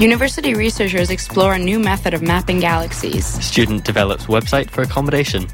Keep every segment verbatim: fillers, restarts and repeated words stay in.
University researchers explore a new method of mapping galaxies. Student develops website for accommodation.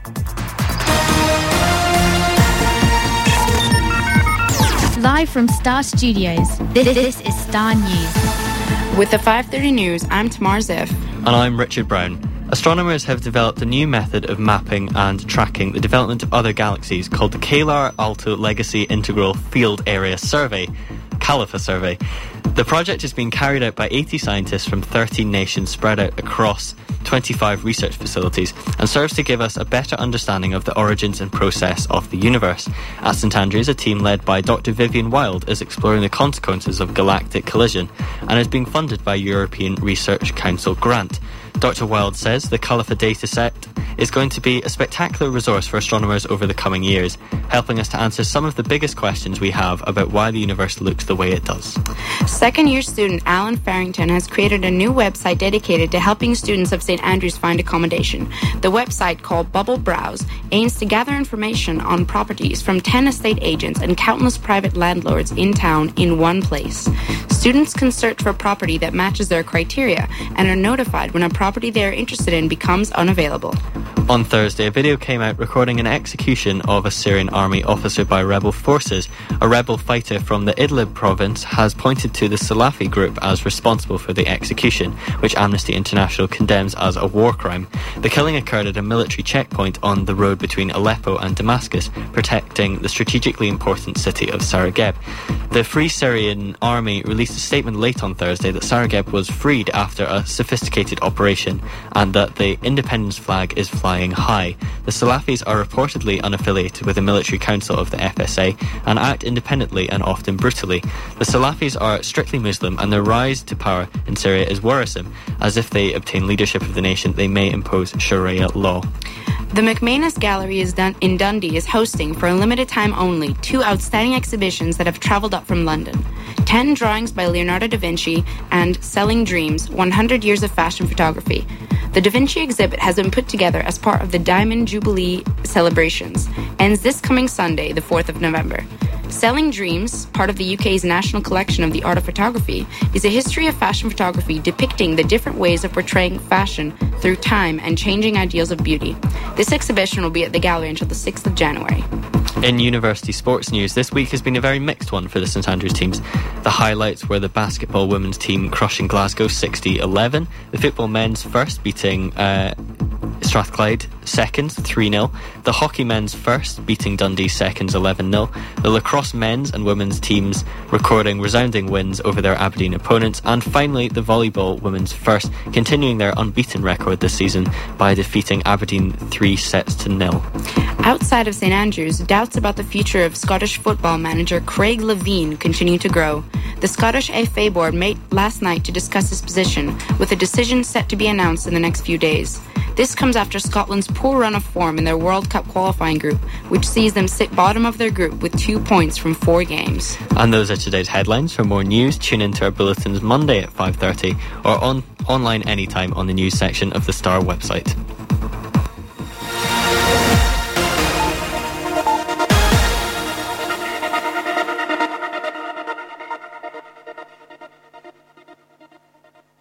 Live from Star Studios, this, this is Star News. With the five thirty news, I'm Tamar Ziff. And I'm Richard Brown. Astronomers have developed a new method of mapping and tracking the development of other galaxies called the Calar Alto Legacy Integral Field Area Survey, CALIFA survey. The project is being carried out by eighty scientists from thirteen nations spread out across twenty-five research facilities and serves to give us a better understanding of the origins and process of the universe. At St Andrews, a team led by Doctor Vivian Wild is exploring the consequences of galactic collision and is being funded by a European Research Council grant. Doctor Wild says the CALIFA dataset is going to be a spectacular resource for astronomers over the coming years, helping us to answer some of the biggest questions we have about why the universe looks the way it does. Second-year student Alan Farrington has created a new website dedicated to helping students of St Andrews find accommodation. The website, called Bubble Browse, aims to gather information on properties from ten estate agents and countless private landlords in town in one place. Students can search for property that matches their criteria and are notified when a property they are interested in becomes unavailable. On Thursday, a video came out recording an execution of a Syrian army officer by rebel forces. A rebel fighter from the Idlib province has pointed to the Salafi group as responsible for the execution, which Amnesty International condemns as a war crime. The killing occurred at a military checkpoint on the road between Aleppo and Damascus, protecting the strategically important city of Sarageb. The Free Syrian Army released a statement late on Thursday that Sarageb was freed after a sophisticated operation and that the independence flag is flying high. The Salafis are reportedly unaffiliated with the military council of the F S A and act independently and often brutally. The Salafis are strictly Muslim and their rise to power in Syria is worrisome, as if they obtain leadership of the nation they may impose Sharia law. The McManus Gallery is done in Dundee is hosting, for a limited time only, two outstanding exhibitions that have travelled up from London. Ten drawings by Leonardo da Vinci and Selling Dreams, one hundred years of fashion photography. The Da Vinci exhibit has been put together as part of the Diamond Jubilee celebrations, ends this coming Sunday, the fourth of November. Selling Dreams, part of the U K's National Collection of the Art of Photography, is a history of fashion photography depicting the different ways of portraying fashion through time and changing ideals of beauty. This exhibition will be at the gallery until the sixth of January. In university sports news, this week has been a very mixed one for the St Andrews teams. The highlights were the basketball women's team crushing Glasgow sixty eleven, the football men's first beating uh, Strathclyde seconds three nil, the hockey men's first beating Dundee seconds eleven nil, the lacrosse men's and women's teams recording resounding wins over their Aberdeen opponents, and finally the volleyball women's first continuing their unbeaten record this season by defeating Aberdeen three sets to nil. Outside of St Andrews, doubts about the future of Scottish football manager Craig Levein continue to grow. The Scottish F A board met last night to discuss his position, with a decision set to be announced in the next few days. This comes after Scotland's poor run of form in their World Cup qualifying group, which sees them sit bottom of their group with two points from four games. And those are today's headlines. For more news, tune into our bulletins Monday at five thirty or on online anytime on the news section of the Star website.